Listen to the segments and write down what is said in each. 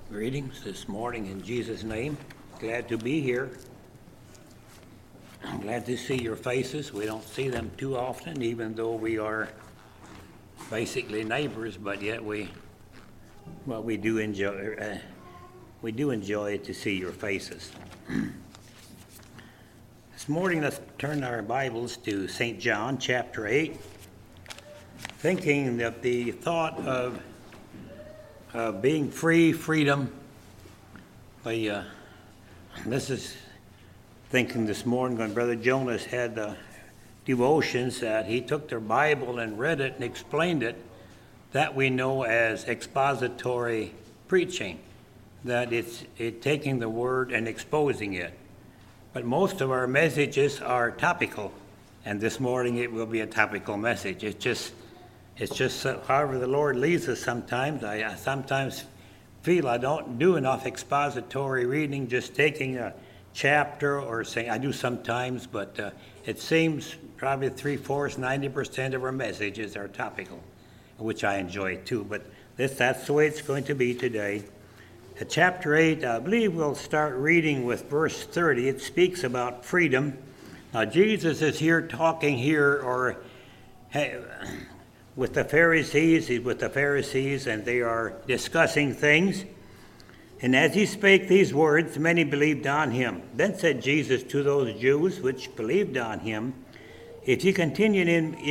Greetings this morning in Jesus' name. Glad to be here. I'm glad to see your faces. We don't see them too often, even though we are basically neighbors, but yet we do enjoy to see your faces. This morning, let's turn our Bibles to St. John chapter 8, thinking that the thought of being free, freedom. This is thinking this morning when Brother Jonas had devotions that he took their Bible and read it and explained it. That we know as expository preaching, that it's taking the word and exposing it. But most of our messages are topical, and this morning it will be a topical message. It's just however the Lord leads us sometimes. I sometimes feel I don't do enough expository reading, just taking a chapter or saying, I do sometimes, but it seems probably 3/4, 90% of our messages are topical, which I enjoy too. But that's the way it's going to be today. Chapter 8, I believe we'll start reading with verse 30. It speaks about freedom. Now Jesus is here talking with the Pharisees. He's with the Pharisees, and they are discussing things. And as he spake these words, many believed on him. Then said Jesus to those Jews which believed on him, If ye continue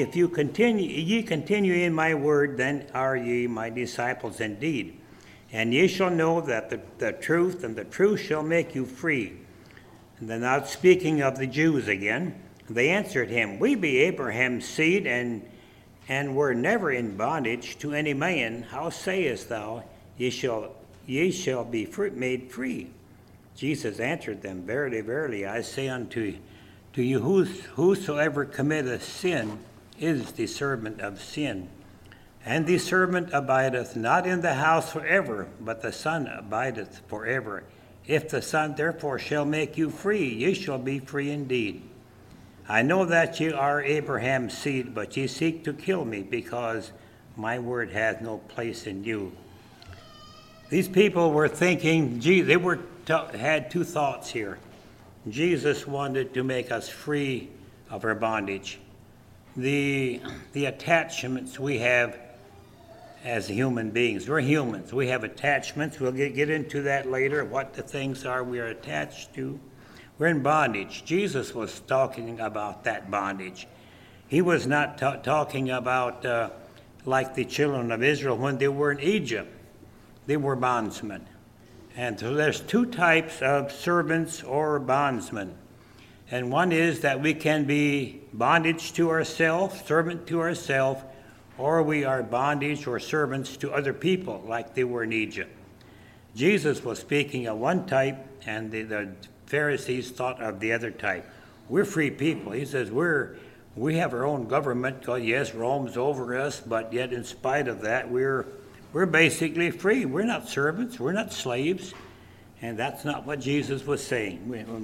in my word, then are ye my disciples indeed. And ye shall know that the truth, and the truth shall make you free. And then now speaking of the Jews again, they answered him, We be Abraham's seed, and were never in bondage to any man. How sayest thou, ye shall be made free? Jesus answered them, Verily, verily, I say unto you, whosoever committeth sin is the servant of sin. And the servant abideth not in the house forever, but the Son abideth forever. If the Son therefore shall make you free, ye shall be free indeed. I know that ye are Abraham's seed, but ye seek to kill me, because my word hath no place in you. These people were thinking, had two thoughts here. Jesus wanted to make us free of our bondage. The attachments we have as human beings. We're humans. We have attachments. We'll get into that later, what the things are we are attached to. We're in bondage. Jesus was talking about that bondage. He was not talking about like the children of Israel when they were in Egypt. They were bondsmen. And so there's two types of servants or bondsmen. And one is that we can be bondage to ourselves, servant to ourselves, or we are bondage or servants to other people like they were in Egypt. Jesus was speaking of one type, and the Pharisees thought of the other type. We're free people. He says we have our own government. God, yes, Rome's over us, but yet in spite of that, we're basically free. We're not servants. We're not slaves. And that's not what Jesus was saying.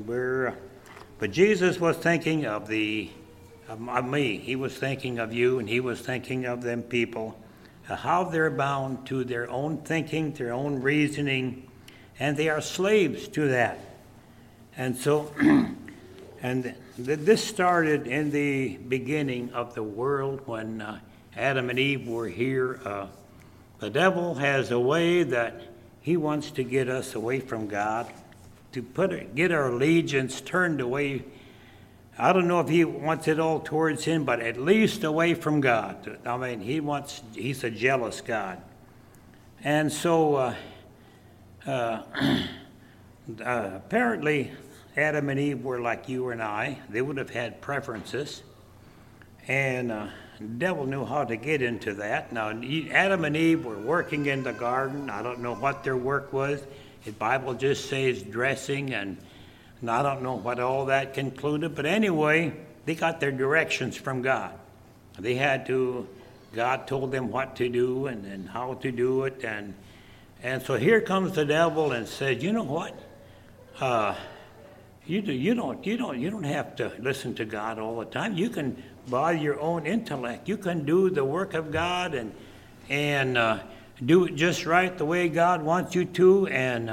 But Jesus was thinking of me. He was thinking of you, and he was thinking of them people, how they're bound to their own thinking, their own reasoning, and they are slaves to that. And so, this started in the beginning of the world when Adam and Eve were here. The devil has a way that he wants to get us away from God, to get our allegiance turned away. I don't know if he wants it all towards him, but at least away from God. I mean, he's a jealous God. And so, apparently, Adam and Eve were like you and I. They would have had preferences. And the devil knew how to get into that. Now, Adam and Eve were working in the garden. I don't know what their work was. The Bible just says dressing, and I don't know what all that concluded. But anyway, they got their directions from God. God told them what to do and how to do it. And so here comes the devil and says, you know what? You don't have to listen to God all the time. You can, by your own intellect, you can do the work of God and do it just right the way God wants you to, and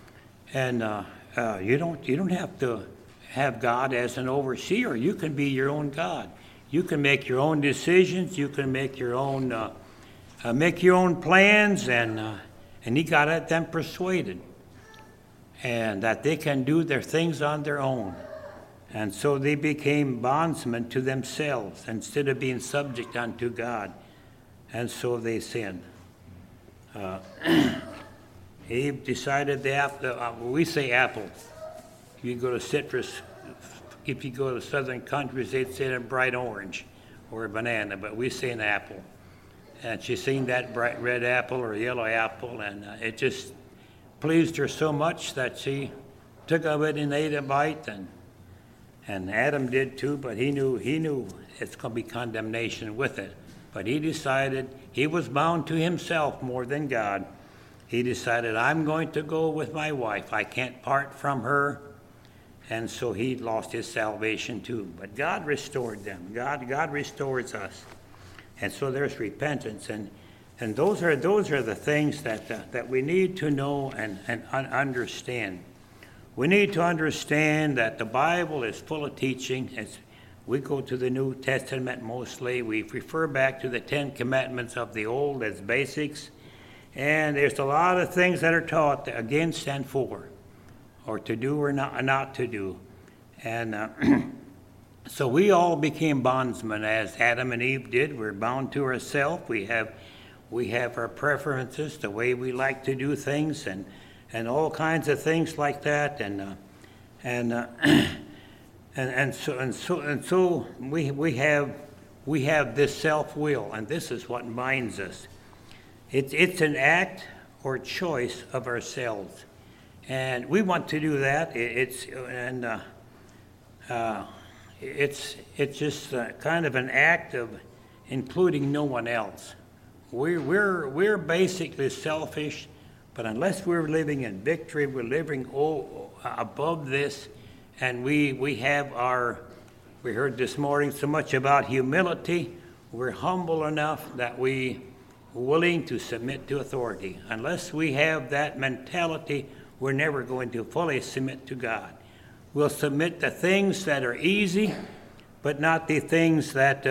you don't have to have God as an overseer. You can be your own God. You can make your own decisions. You can make your own plans, and He got them persuaded, and that they can do their things on their own. And so they became bondsmen to themselves instead of being subject unto God. And so they sinned. Eve decided the apple. We say apple. If you go to citrus, if you go to southern countries, they'd say a bright orange or a banana, but we say an apple. And she seen that bright red apple or yellow apple, and it just pleased her so much that she took of it and ate a bite, and Adam did too, but he knew it's going to be condemnation with it. But he decided he was bound to himself more than God. He decided, I'm going to go with my wife. I can't part from her. And so he lost his salvation too. But God restored them. God restores us. And so there's repentance. And those are the things that we need to know and understand. We need to understand that the Bible is full of teaching. We go to the New Testament mostly. We refer back to the 10 Commandments of the Old as basics. And there's a lot of things that are taught against and for, or to do or not to do. And so we all became bondsmen as Adam and Eve did. We're bound to ourselves. We have our preferences, the way we like to do things, and all kinds of things like that, and so we have this self-will, and this is what binds us. It's an act or choice of ourselves, and we want to do that. It's just kind of an act of including no one else. We're basically selfish. But unless we're living in victory, we're living above this, and we heard this morning so much about humility. We're humble enough that we're willing to submit to authority. Unless we have that mentality, we're never going to fully submit to God. We'll submit to things that are easy, but not the things that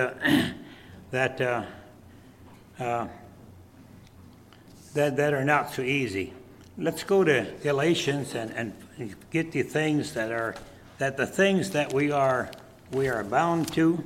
are not so easy. Let's go to Galatians and get the things that we are bound to.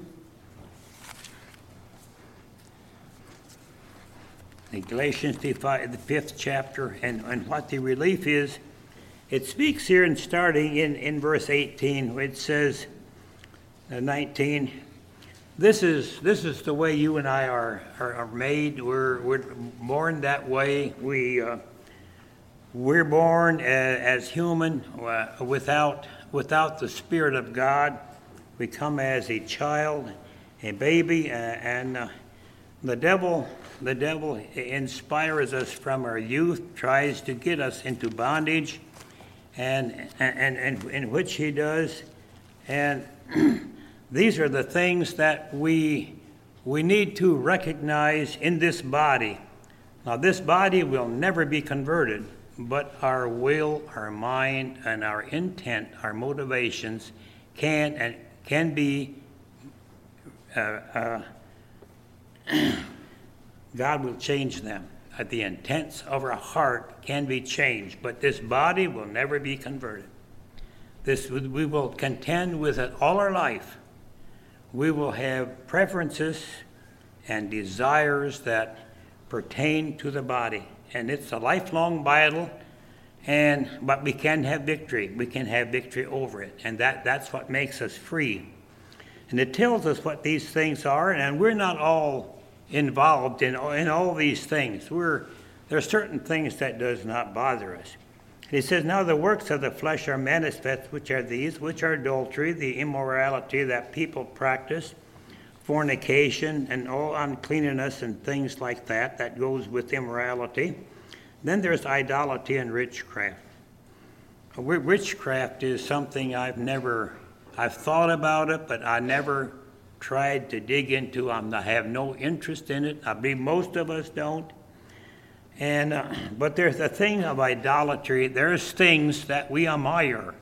In Galatians the 5th chapter, and what the relief is, it speaks here, and starting in verse 18, it says, 19. This is the way you and I are made. We're born that way. We're born as human without the Spirit of God. We come as a child, a baby, and the devil inspires us from our youth, tries to get us into bondage, and in which he does, and these are the things that we need to recognize in this body. Now, this body will never be converted, but our will, our mind, and our intent, our motivations can be. God will change them. The intents of our heart can be changed, but this body will never be converted. We will contend with it all our life. We will have preferences and desires that pertain to the body. And it's a lifelong battle, but we can have victory. We can have victory over it. And that's what makes us free. And it tells us what these things are, and we're not all involved in all these things. There are certain things that does not bother us. He says, now the works of the flesh are manifest, which are these, which are adultery, the immorality that people practice, fornication, and all uncleanness and things like that goes with immorality. Then there's idolatry and witchcraft. Witchcraft is something I've thought about it, but I never tried to dig into. I have no interest in it. I believe most of us don't. But there's a thing of idolatry. There's things that we admire.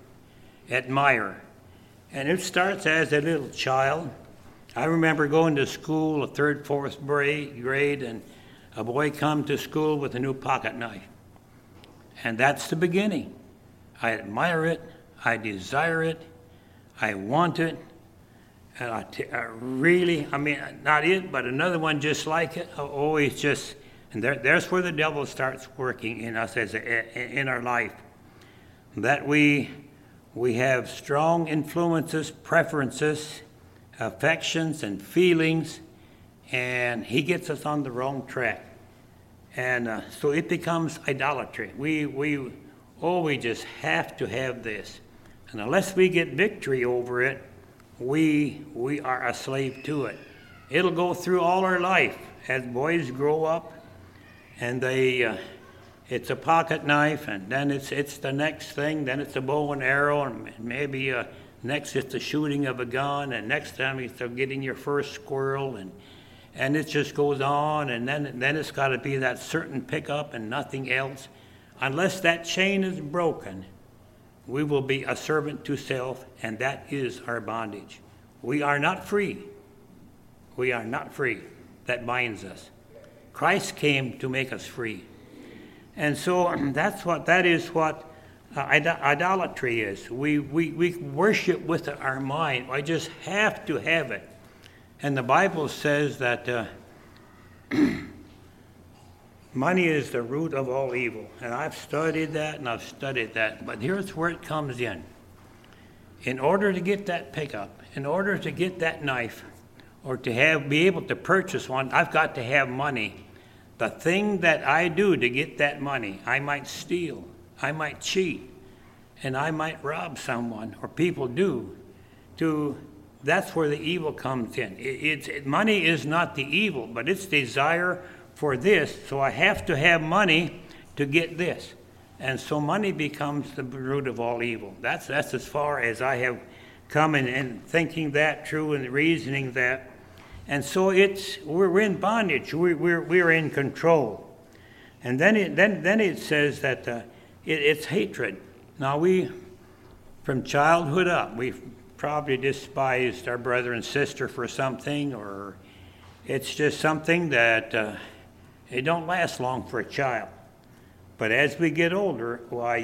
And it starts as a little child. I remember going to school, a third, fourth grade, and a boy come to school with a new pocket knife. And that's the beginning. I admire it. I desire it. I want it. And I mean, not it, but another one just like it. Always just, and there's where the devil starts working in us in our life. That we have strong influences, preferences, affections, and feelings, and he gets us on the wrong track. And so it becomes idolatry. We just have to have this. And unless we get victory over it, we are a slave to it. It'll go through all our life as boys grow up, and it's a pocket knife, and then it's the next thing. Then it's a bow and arrow, and maybe next it's the shooting of a gun, and next time it's getting your first squirrel, and it just goes on, and then it's got to be that certain pickup and nothing else. Unless that chain is broken, we will be a servant to self, and that is our bondage. We are not free. We are not free. That binds us. Christ came to make us free. And so that is what idolatry is. We worship with our mind. I just have to have it. And the Bible says that money is the root of all evil. And I've studied that and I've studied that. But here's where it comes in. In order to get that pickup, in order to get that knife, or to be able to purchase one, I've got to have money. The thing that I do to get that money, I might steal, I might cheat, and I might rob someone, or people do. That's where the evil comes in. Money is not the evil, but it's desire for this, so I have to have money to get this. And so money becomes the root of all evil. That's as far as I have come in thinking that through and reasoning that. And so we're in bondage. We're in control. And then it says that it's hatred. Now from childhood up, we've probably despised our brother and sister for something, or it's just something that it don't last long for a child. But as we get older,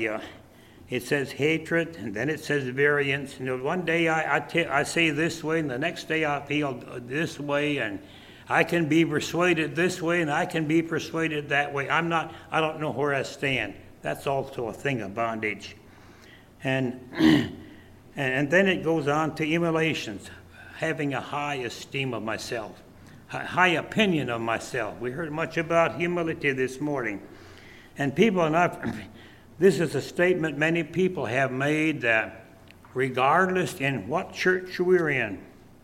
it says hatred, and then it says variance. One day I say this way, and the next day I feel this way, and I can be persuaded this way, and I can be persuaded that way. I don't know where I stand. That's also a thing of bondage. And then it goes on to emulations, having a high esteem of myself, high opinion of myself. We heard much about humility this morning. And this is a statement many people have made, that regardless in what church we're in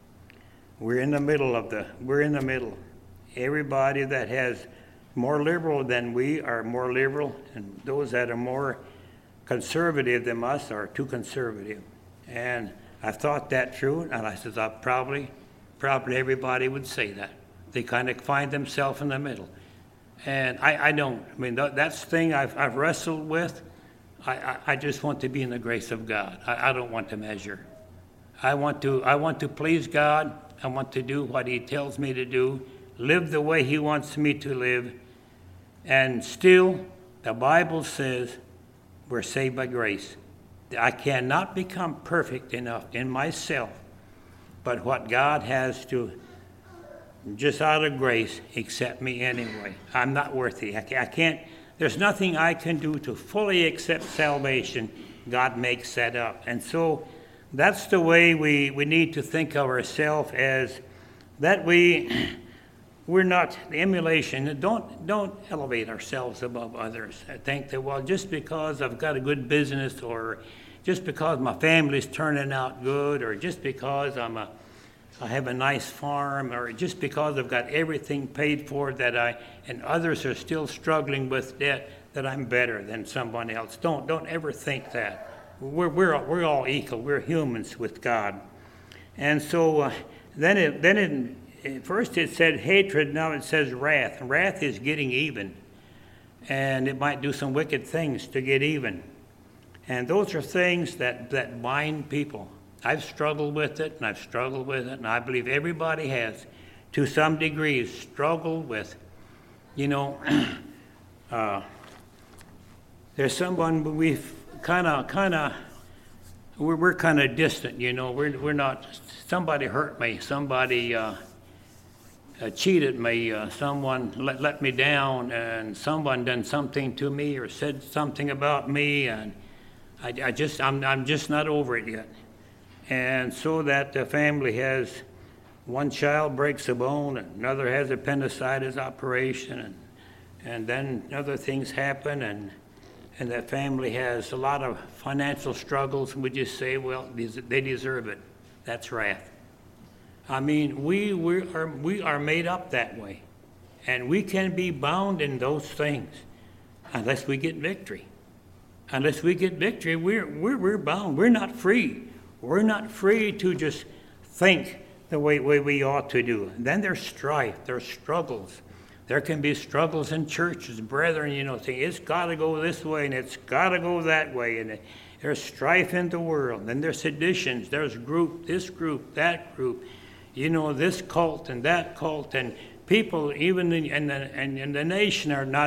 the middle. Everybody that has more liberal than we are more liberal, and those that are more conservative than us are too conservative. And I thought that through, and I said, probably everybody would say that. They kind of find themselves in the middle. And I don't. I mean, that's the thing I've wrestled with. I just want to be in the grace of God. I don't want to measure. I want to please God. I want to do what He tells me to do, live the way He wants me to live. And still, the Bible says we're saved by grace. I cannot become perfect enough in myself, but what God has to, just out of grace, accept me anyway. I'm not worthy. I can't. There's nothing I can do to fully accept salvation. God makes that up. And so that's the way we need to think of ourselves, as that we're not the emulation. Don't elevate ourselves above others. I think that, well, just because I've got a good business, or just because my family's turning out good, or just because I have a nice farm, or just because I've got everything paid for and others are still struggling with debt, that I'm better than someone else. Don't ever think that. We're all equal. We're humans with God. And so first it said hatred, now it says wrath. Wrath is getting even. and it might do some wicked things to get even. And those are things that bind people. I've struggled with it, and I've struggled with it, and I believe everybody has, to some degree, struggled with, there's someone we've we're kind of distant, we're not, somebody hurt me, somebody cheated me, someone let me down, and someone done something to me or said something about me, and I'm just not over it yet. And so that the family has, one child breaks a bone, another has appendicitis operation, and then other things happen, and that family has a lot of financial struggles, and we just say, well, they deserve it. That's wrath. I mean, we are made up that way, and we can be bound in those things unless we get victory. Unless we get victory, we're bound. We're not free. We're not free to just think the way we ought to do. And then there's strife, there's struggles. There can be struggles in churches, brethren, saying it's got to go this way and it's got to go that way. And there's strife in the world. Then there's seditions. There's this group, that group. This cult and that cult. And people, even in the nation, are not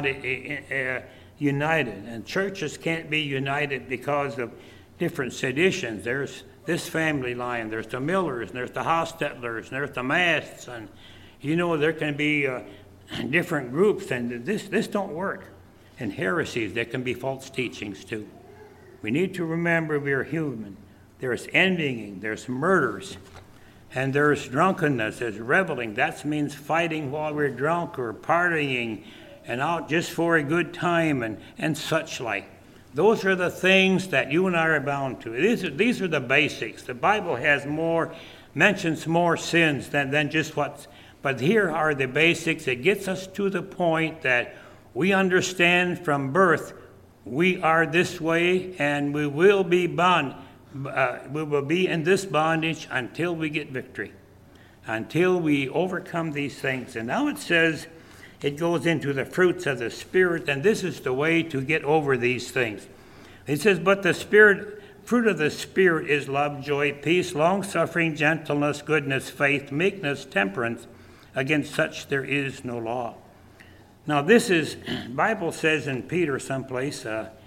united. And churches can't be united because of different seditions. There's this family line. There's the Millers, and there's the Hostettlers, and there's the Masts. And, there can be different groups, and this don't work. And heresies, there can be false teachings too. We need to remember we are human. There's envying, there's murders, and there's drunkenness, there's reveling. That means fighting while we're drunk or partying and out just for a good time and such like. Those are the things that you and I are bound to. These are the basics. The Bible mentions more sins than just what's. But here are the basics. It gets us to the point that we understand from birth we are this way, and we will be bound. We will be in this bondage until we get victory, until we overcome these things. And now it says, it goes into the fruits of the Spirit, and this is the way to get over these things. It says, but the fruit of the Spirit is love, joy, peace, long-suffering, gentleness, goodness, faith, meekness, temperance. Against such there is no law. Now Bible says in Peter someplace,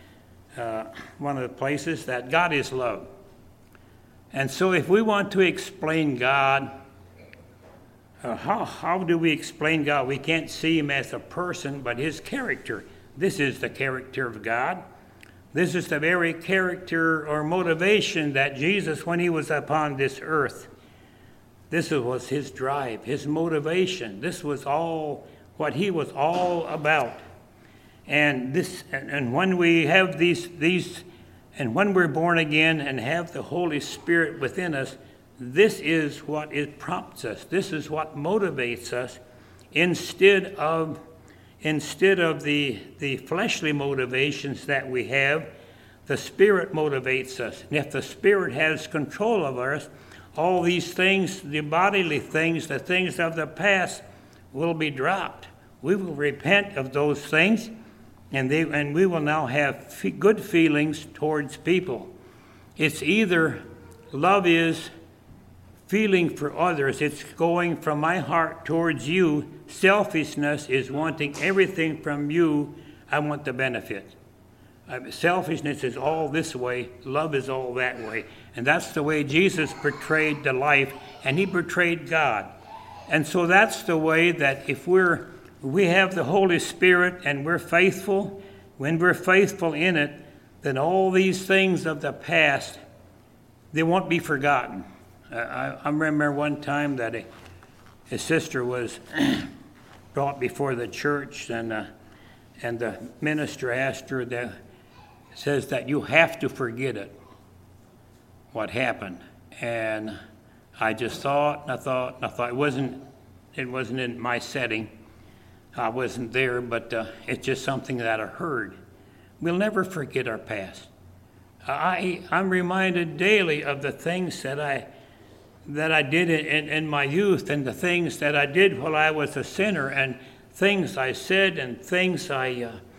one of the places, that God is love. And so if we want to explain God, how do we explain God? We can't see him as a person, but his character. This is the character of God. This is the very character or motivation that Jesus, when he was upon this earth, this was his drive, his motivation. This was all what he was all about. And when we have these, and when we're born again and have the Holy Spirit within us, this is what it prompts us. This is what motivates us, instead of the fleshly motivations that we have. The Spirit motivates us. And if the Spirit has control of us, all these things, the bodily things, the things of the past, will be dropped. We will repent of those things, and we will now have good feelings towards people. It's either love is feeling for others. It's going from my heart towards you. Selfishness is wanting everything from you. I want the benefit. Selfishness is all this way. Love is all that way. And that's the way Jesus portrayed the life, and he portrayed God. And so that's the way that if we have the Holy Spirit and we're faithful, when we're faithful in it, then all these things of the past, they won't be forgotten. I remember one time that a sister was brought before the church, and the minister asked her, says that you have to forget it, what happened. And I just thought, and I thought, it wasn't in my setting. I wasn't there, but it's just something that I heard. We'll never forget our past. I'm reminded daily of the things that I did in my youth, and the things that I did while I was a sinner, and things I said, and things I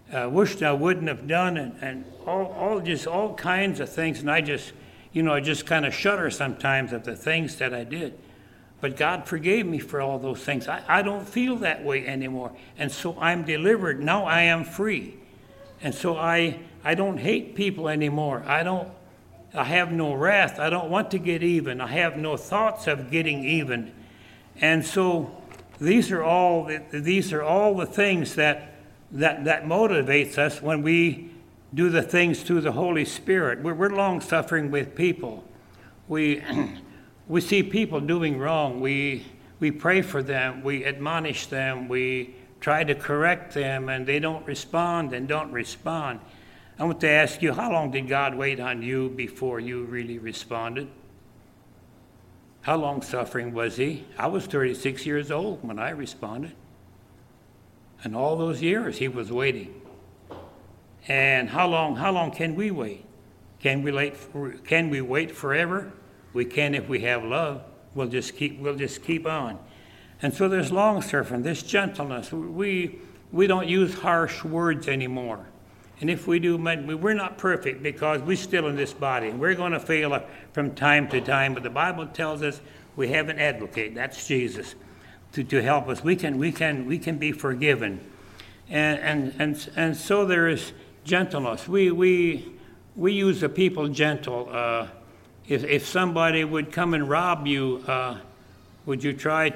wished I wouldn't have done, and all kinds of things. And I just kind of shudder sometimes at the things that I did. But God forgave me for all those things. I don't feel that way anymore. And so I'm delivered. Now I am free. And so I don't hate people anymore. I have no wrath. I don't want to get even. I have no thoughts of getting even. And so these are all the things that motivates us when we do the things through the Holy Spirit. We're long-suffering with people. We see people doing wrong. We pray for them. We admonish them. We try to correct them, and they don't respond. I want to ask you, how long did God wait on you before you really responded? How long-suffering was he? I was 36 years old when I responded. And all those years he was waiting. And how long can we wait? Can we wait forever? We can if we have love. We'll just keep on. And so there's long-suffering, there's gentleness. We don't use harsh words anymore. And if we do, we're not perfect because we're still in this body. And we're going to fail from time to time. But the Bible tells us we have an advocate. That's Jesus to help us. We can be forgiven. And so there is gentleness. We use the people gentle. If somebody would come and rob you, what would you try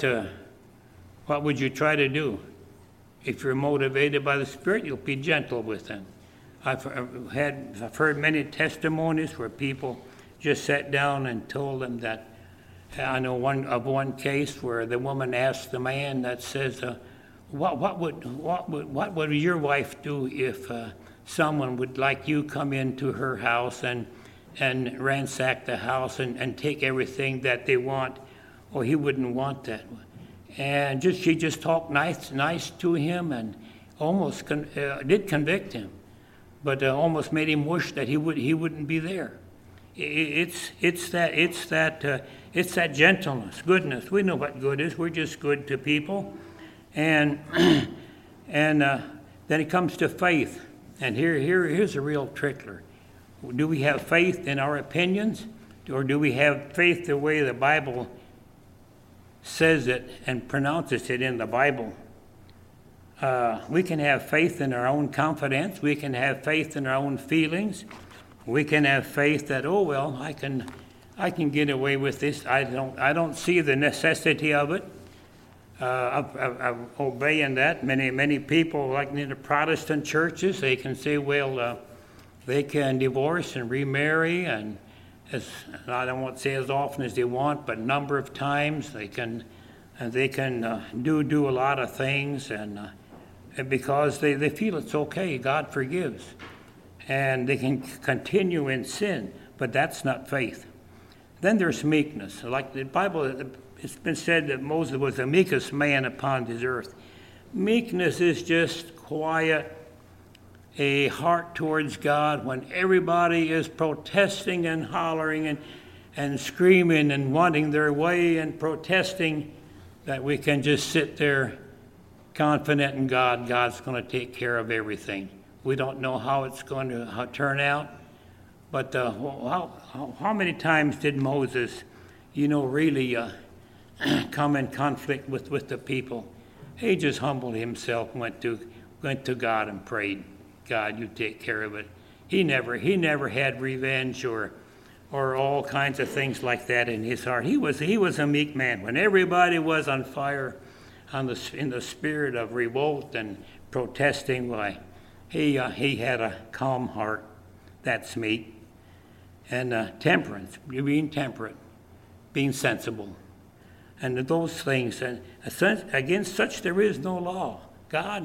to do? If you're motivated by the Spirit, you'll be gentle with them. I've heard many testimonies where people just sat down and told them that. I know one case where the woman asked the man that says, "What would your wife do if someone would like you come into her house and ransack the house and take everything that they want?" Oh, he wouldn't want that. And she just talked nice to him and almost did convict him, but almost made him wish that he wouldn't be there. It's that gentleness, goodness. We know what good is. We're just good to people, and then it comes to faith. And here's a real trickler. Do we have faith in our opinions, or do we have faith the way the Bible says it and pronounces it in the Bible? We can have faith in our own confidence. We can have faith in our own feelings. We can have faith that, oh well, I can get away with this. I don't see the necessity of it. Of obeying that. Many people, like in the Protestant churches, they can say, well, they can divorce and remarry, and I don't want to say as often as they want, but a number of times they can do a lot of things, and because they feel it's okay, God forgives, and they can continue in sin, but that's not faith. Then there's meekness. Like the Bible, it's been said that Moses was the meekest man upon this earth. Meekness is just quiet, a heart towards God when everybody is protesting and hollering and screaming and wanting their way and protesting, that we can just sit there confident in God. God's going to take care of everything. We don't know how it's going to turn out, but how many times did Moses, really come in conflict with the people? He just humbled himself, went to God and prayed. God, you take care of it. He never had revenge or all kinds of things like that in his heart. He was a meek man. When everybody was on fire in the spirit of revolt and protesting, why, he had a calm heart. That's meek. And temperance, being temperate, being sensible, and those things. And against such there is no law. God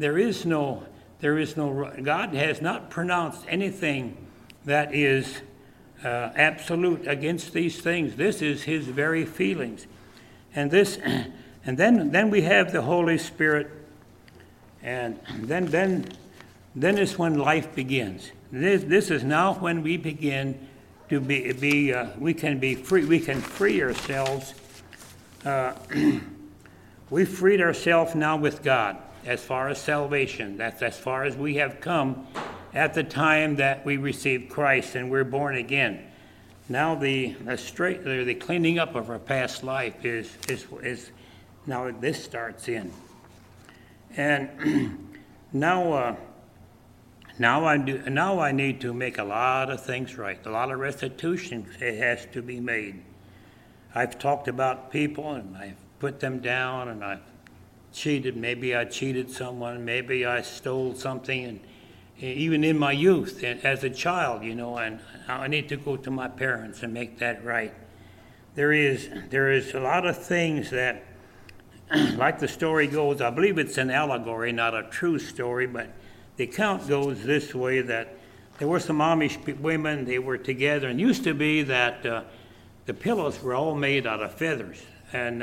has not pronounced anything that is absolute against these things. This is his very feelings. And then we have the Holy Spirit, and then is when life begins. This is now when we begin to we can be free. We can free ourselves. We freed ourselves now with God. as far as salvation. That's as far as we have come at the time that we received Christ and we're born again. Now the cleaning up of our past life is now this starts in. And now I need to make a lot of things right. A lot of restitution has to be made. I've talked about people and I've put them down and I've cheated. Maybe I cheated someone. Maybe I stole something, and even in my youth and as a child, and I need to go to my parents and make that right. There is a lot of things that, like the story goes, I believe it's an allegory, not a true story, but the account goes this way, that there were some Amish women, they were together, and it used to be that the pillows were all made out of feathers, and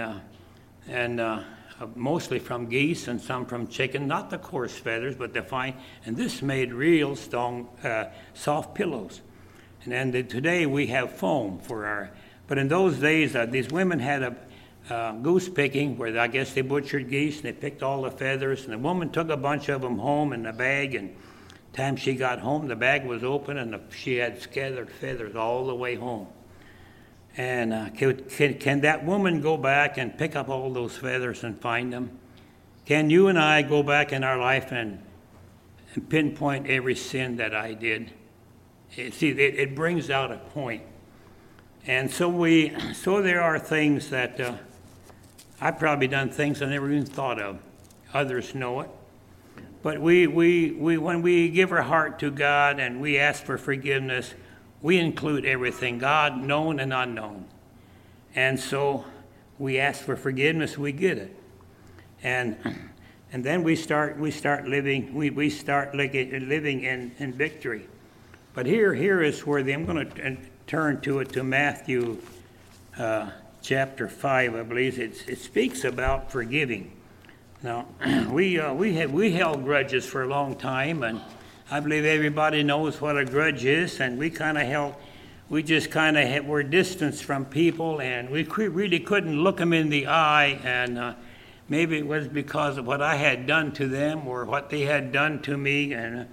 mostly from geese and some from chicken, not the coarse feathers, but the fine, and this made real strong, soft pillows. And then today we have foam but in those days, these women had a goose picking, where I guess they butchered geese and they picked all the feathers, and the woman took a bunch of them home in a bag, and the time she got home, the bag was open and she had scattered feathers all the way home. And can that woman go back and pick up all those feathers and find them? Can you and I go back in our life and pinpoint every sin that I did? See, it brings out a point. And so there are things that I've probably done things I never even thought of. Others know it. But we when we give our heart to God and we ask for forgiveness, we include everything, God, known and unknown. And so we ask for forgiveness, we get it. And then we start living living in victory. But here is where I'm going to turn to Matthew chapter 5, I believe. It speaks about forgiving. Now, we held grudges for a long time, and I believe everybody knows what a grudge is, and we just were distanced from people, and we really couldn't look them in the eye, and maybe it was because of what I had done to them or what they had done to me,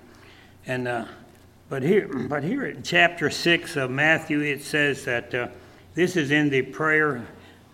but here in chapter 6 of Matthew, it says that this is in the prayer.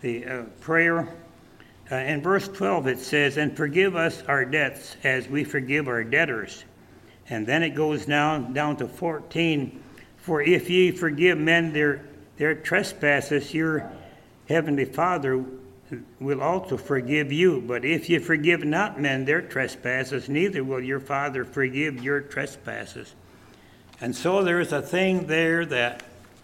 In verse 12 it says, "And forgive us our debts as we forgive our debtors." And then it goes down to 14. "For if ye forgive men their trespasses, your heavenly Father will also forgive you. But if ye forgive not men their trespasses, neither will your Father forgive your trespasses." And so there's a thing there that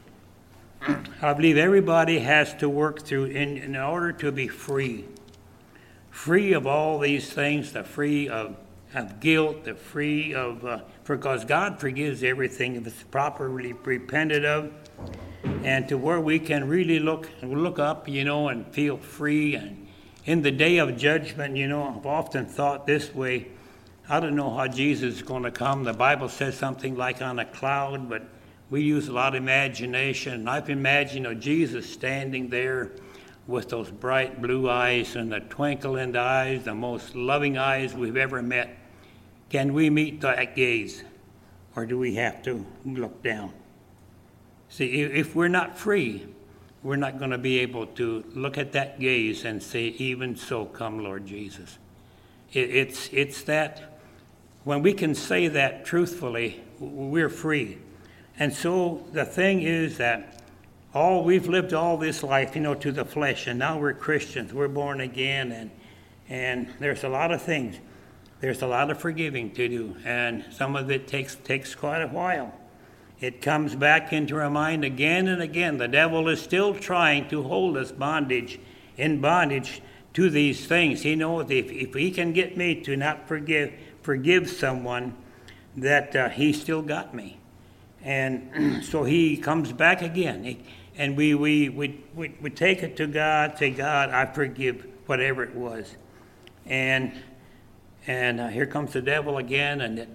I believe everybody has to work through in order to be free. Free of all these things, the free of guilt, the free of, because God forgives everything if it's properly repented of, and to where we can really look up, and feel free. And in the day of judgment, I've often thought this way. I don't know how Jesus is going to come. The Bible says something like on a cloud, but we use a lot of imagination. I've imagined Jesus standing there with those bright blue eyes and the twinkle in the eyes, the most loving eyes we've ever met. Can we meet that gaze, or do we have to look down? See, if we're not free, we're not going to be able to look at that gaze and say, "Even so, come, Lord Jesus." It's that when we can say that truthfully, we're free. And so the thing is that we've lived all this life, to the flesh, and now we're Christians. We're born again, and there's a lot of things. There's a lot of forgiving to do, and some of it takes quite a while. It comes back into our mind again and again. The devil is still trying to hold us in bondage to these things. He knows if he can get me to not forgive someone, that he still got me. And so he comes back again. And we take it to God, say, "God, I forgive whatever it was." And here comes the devil again, and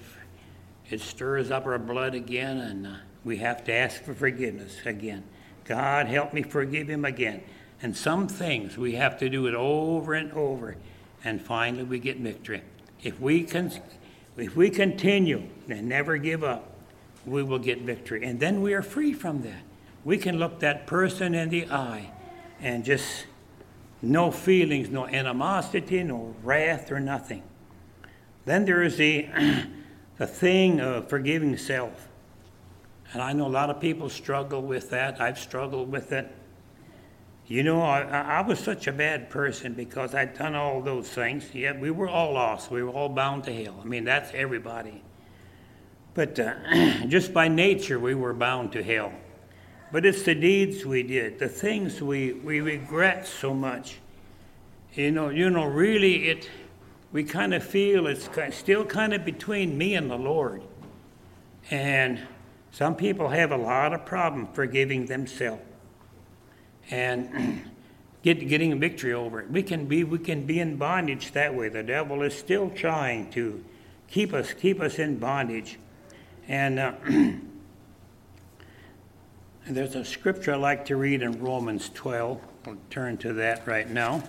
it stirs up our blood again, and we have to ask for forgiveness again. God, help me forgive him again. And some things we have to do it over and over. and finally we get victory. If we continue and never give up, we will get victory. And then we are free from that. We can look that person in the eye and just no feelings, no animosity, no wrath or nothing. Then there is the thing of forgiving self. And I know a lot of people struggle with that. I've struggled with it. You know, I was such a bad person because I'd done all those things. Yeah, we were all lost. We were all bound to hell. I mean, that's everybody. But just by nature, we were bound to hell. But it's the deeds we did, the things we regret so much. You know, really, we kind of feel it's still kind of between me and the Lord. And some people have a lot of problem forgiving themselves and getting a victory over it. We can be in bondage that way. The devil is still trying to keep us in bondage. And there's a scripture I like to read in Romans 12. We'll turn to that right now.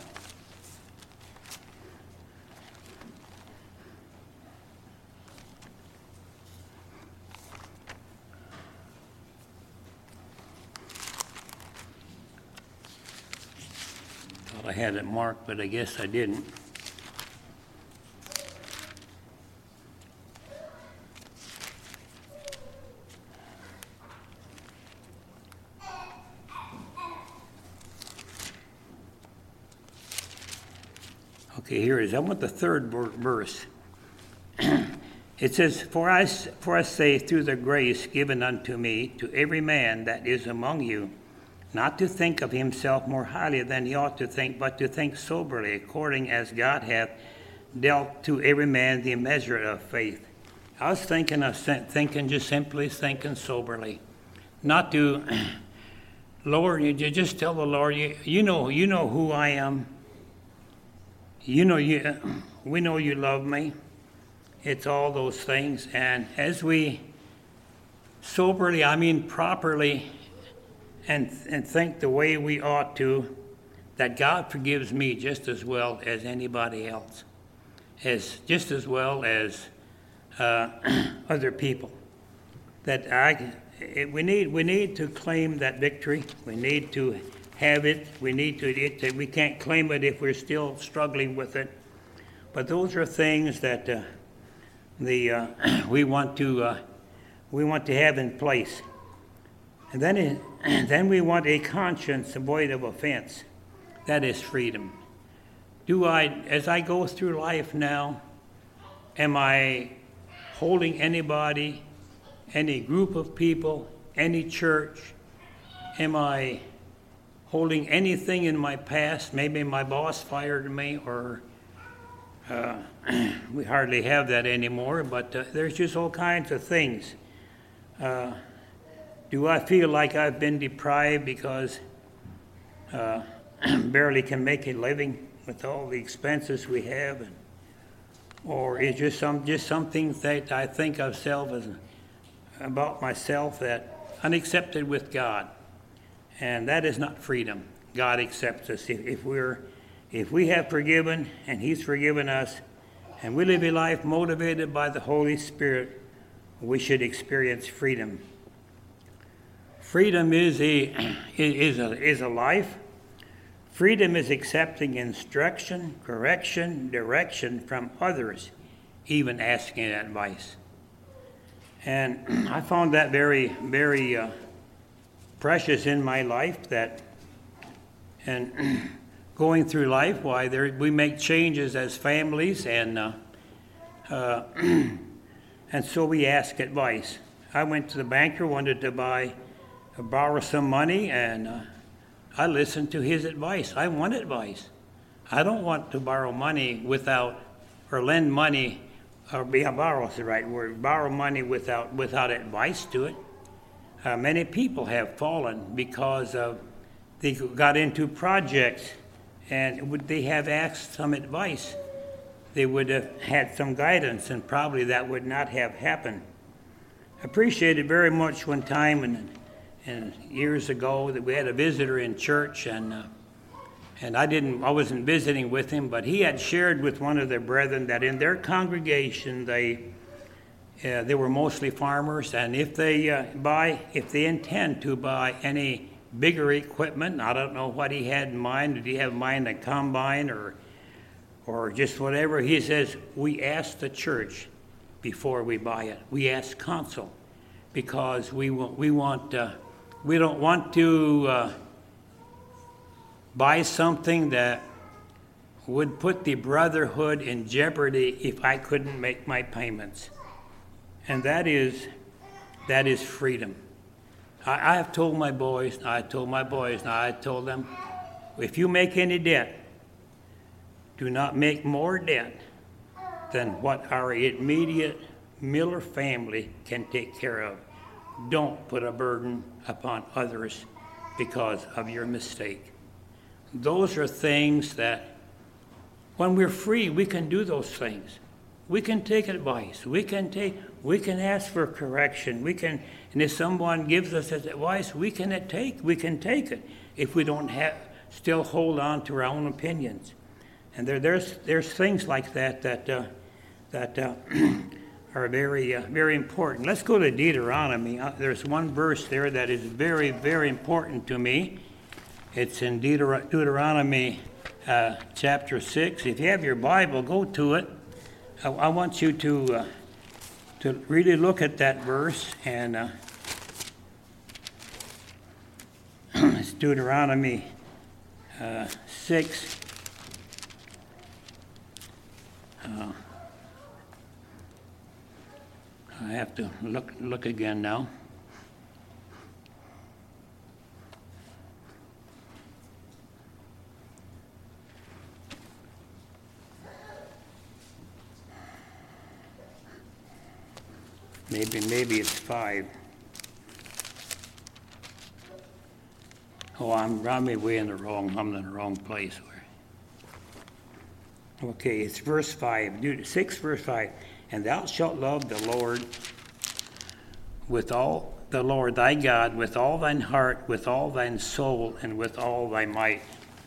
Thought I had it marked, but I guess I didn't. Okay, here it is. I want the third verse. It says, For I say, through the grace given unto me, to every man that is among you, not to think of himself more highly than he ought to think, but to think soberly, according as God hath dealt to every man the measure of faith. I was thinking just simply thinking soberly. Not to, Lord, you just tell the Lord, you know who I am. We know you love me. It's all those things. And as we soberly, I mean properly, and think the way we ought to, that God forgives me just as well as anybody else, just as well as other people. That we need to claim that victory. We need to have it. We can't claim it if we're still struggling with it. But those are things that we want to have in place. And then we want a conscience void of offense. That is freedom. As I go through life now, am I holding anybody, any group of people, any church? Am I holding anything in my past? Maybe my boss fired me, or we hardly have that anymore, but there's just all kinds of things. Do I feel like I've been deprived because barely can make a living with all the expenses we have? Or is just something that I think of about myself that unaccepted with God? And that is not freedom. God accepts us. If we have forgiven and He's forgiven us, and we live a life motivated by the Holy Spirit, we should experience freedom. Freedom is a life. Freedom is accepting instruction, correction, direction from others, even asking advice. And I found that very, very precious in my life, and going through life, we make changes as families, and so we ask advice. I went to the banker, wanted to borrow some money, and I listened to his advice. I want advice. I don't want to borrow money lend money, borrow is the right word, borrow money without advice to it. Many people have fallen because they got into projects, and would they have asked some advice, they would have had some guidance, and probably that would not have happened. I appreciated very much one time and years ago that we had a visitor in church, and And I wasn't visiting with him, but he had shared with one of the brethren that in their congregation they were mostly farmers, and if they intend to buy any bigger equipment, I don't know what he had in mind. Did he have in mind a combine or just whatever? He says, we ask the church before we buy it. We ask counsel because we don't want to buy something that would put the brotherhood in jeopardy if I couldn't make my payments. And that is freedom. I have told my boys, I told them, if you make any debt, do not make more debt than what our immediate Miller family can take care of. Don't put a burden upon others because of your mistake. Those are things that, when we're free, we can do those things. We can take advice. We can ask for correction. And if someone gives us advice, we can take it if we don't still hold on to our own opinions. And there's things like that are very very important. Let's go to Deuteronomy. There's one verse there that is very very important to me. It's in Deuteronomy chapter 6. If you have your Bible, go to it. I want you to really look at that verse, and it's Deuteronomy 6. I have to look again now. Maybe it's 5. Oh, I'm way in the wrong place. Okay, it's verse 5, 6 verse 5. And thou shalt love the Lord thy God with all thine heart, with all thine soul, and with all thy might.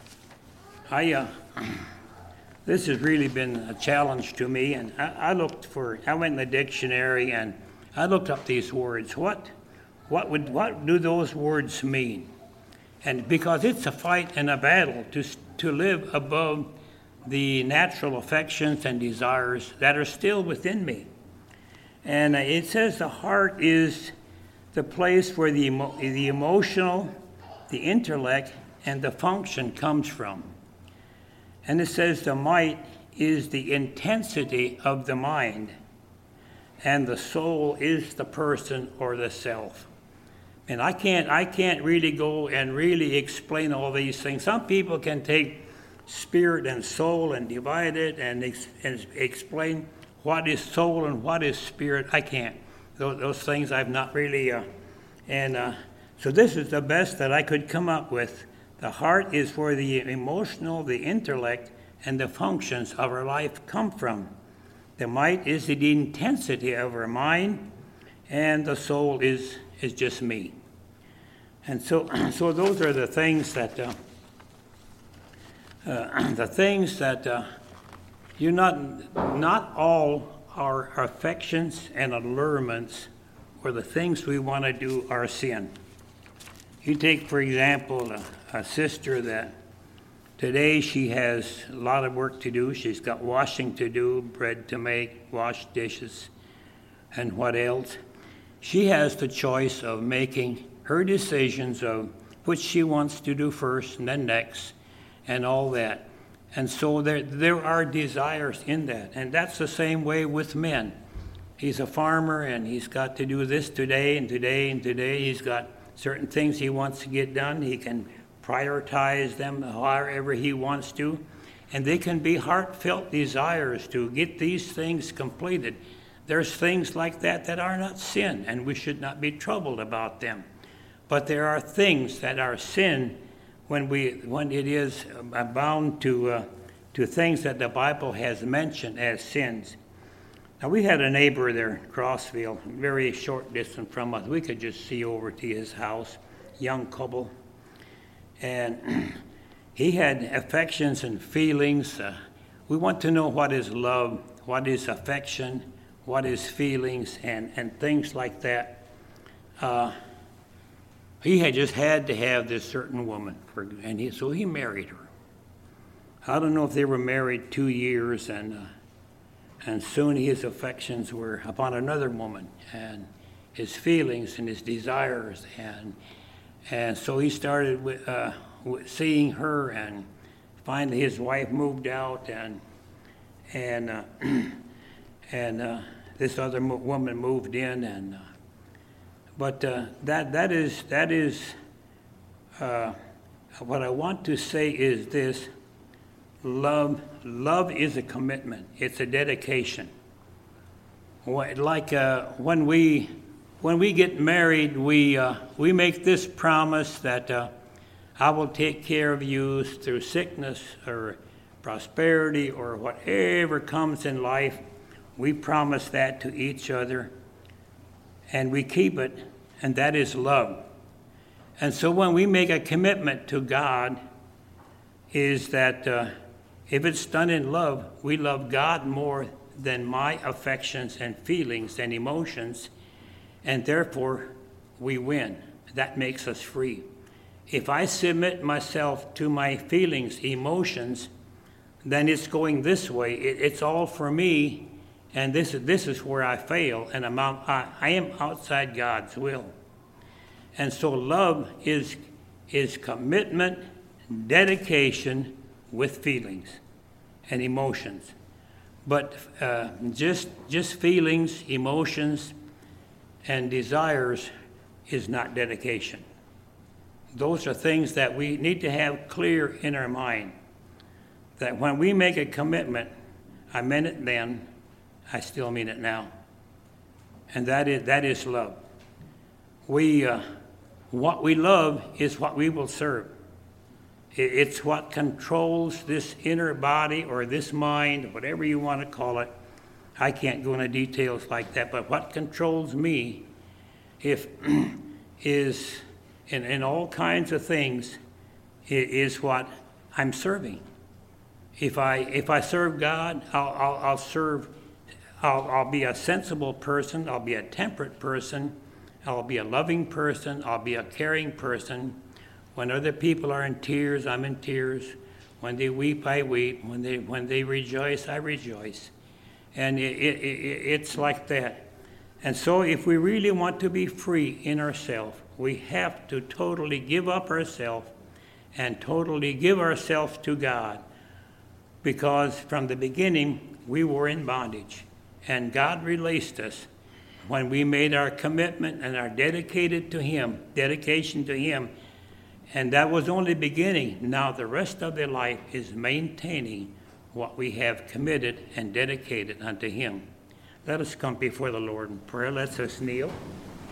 This has really been a challenge to me, and I went in the dictionary and I looked up these words. What do those words mean? And because it's a fight and a battle to live above the natural affections and desires that are still within me. And it says the heart is the place where the emotional, the intellect, and the function comes from. And it says the might is the intensity of the mind, and the soul is the person or the self. And I can't really go and really explain all these things. Some people can take spirit and soul and divide it and explain what is soul and what is spirit. I can't. Those things I've not really. So this is the best that I could come up with. The heart is where the emotional, the intellect, and the functions of our life come from. The might is the intensity of our mind, and the soul is just me. And so those are the things that not all our affections and allurements or the things we want to do are sin. You take, for example, a sister that today she has a lot of work to do. She's got washing to do, bread to make, wash dishes, and what else. She has the choice of making her decisions of which she wants to do first and then next and all that. And so there are desires in that. And that's the same way with men. He's a farmer and he's got to do this today and today and today. He's got certain things he wants to get done. He can prioritize them however he wants to. And they can be heartfelt desires to get these things completed. There's things like that are not sin, and we should not be troubled about them. But there are things that are sin when it is bound to things that the Bible has mentioned as sins. Now, we had a neighbor there in Crossville, very short distance from us. We could just see over to his house, young couple. And he had affections and feelings. We want to know what is love, what is affection, what is feelings, and things like that. He had just had to have this certain woman, so he married her. I don't know if they were married 2 years, and soon his affections were upon another woman, and his feelings and his desires, and so he started with seeing her, and finally his wife moved out, and this other woman moved in, but that is what I want to say is this: love is a commitment. It's a dedication. Like when we get married, we make this promise that I will take care of you through sickness or prosperity or whatever comes in life. We promise that to each other, and we keep it, and that is love. And so when we make a commitment to God, is that if it's done in love, we love God more than my affections and feelings and emotions, and therefore we win. That makes us free. If I submit myself to my feelings, emotions, then it's going this way. It's all for me, and this is where I fail, and I am outside God's will. And so love is commitment, dedication with feelings and emotions. But just feelings, emotions, and desires is not dedication. Those are things that we need to have clear in our mind. That when we make a commitment, I meant it then, I still mean it now. And that is love. What we love is what we will serve. It's what controls this inner body or this mind, whatever you want to call it. I can't go into details like that, but what controls me is in all kinds of things is what I'm serving. If I serve God, I'll be a sensible person, I'll be a temperate person, I'll be a loving person, I'll be a caring person. When other people are in tears, I'm in tears. When they weep, I weep. When they rejoice, I rejoice. And it's like that. And so if we really want to be free in ourselves, we have to totally give up ourselves and totally give ourselves to God. Because from the beginning, we were in bondage. And God released us when we made our commitment and our dedication to Him. And that was only beginning. Now the rest of their life is maintaining what we have committed and dedicated unto Him. Let us come before the Lord in prayer. Let us kneel.